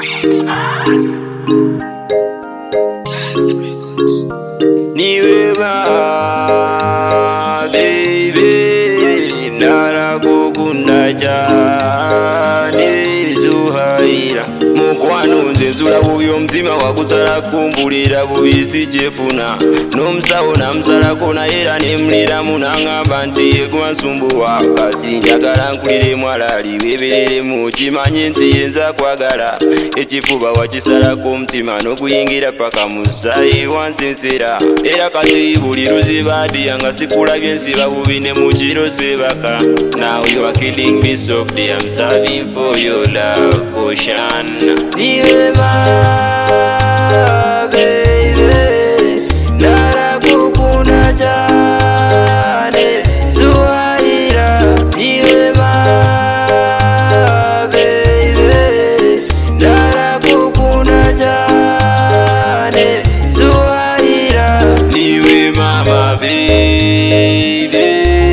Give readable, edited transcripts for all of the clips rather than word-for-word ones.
Niwe baby narakukunda cyane Zuhaira mukwano nze nzula bubi omutima wakusala kumbulira bubi sijefuna n'omusawo namusalako naye era nemuliramu n'aŋŋamba nti yegwansumbuwa kati njagala nkuliremu alali weebereremu kimanye nti yenza kwagala ekifuba wakisalako omutima n'okuyingira paka mu ssaayi wansinsira era kati buli luzibaadiya nga sikulabye nsiba bubi ne mu kiro sebaka. Now you are killing me softly, I'm serving for your love ocean. Niwe baby narakukunda cyane Zuhaira. Niwe baby narakukunda cyane Zuhaira. Niwe mama baby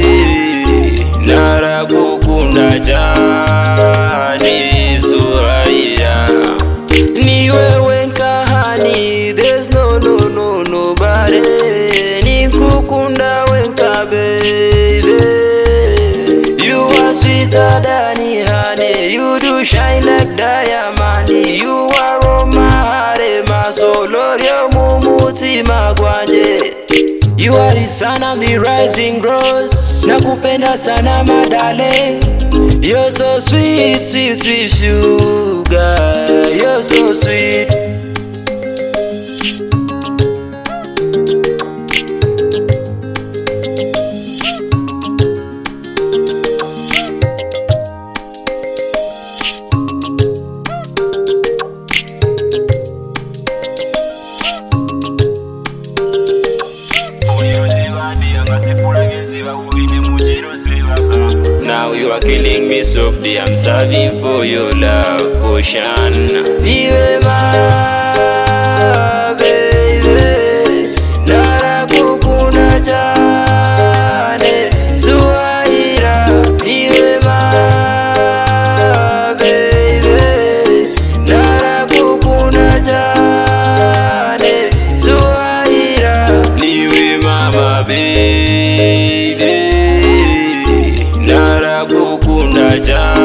narakukunda cyane Zuhaira. Niwe wenkahani, there's nobody. Nikukunda wenka baby, you are sweeter than honey, you do shine like diamond. You are on my heart, my soul, oryo mumutima gwanje. You are the sun of the rising grows. Nakupenda sana madale. You're so sweet, sweet, sweet sugar. You're so sweet. Now you are killing me softly, I'm serving for your love ocean. Niwe baby narakukunda cyane Zuhaira. Niwe baby narakukunda cyane Zuhaira. Niwe mama baby narakukunda cyane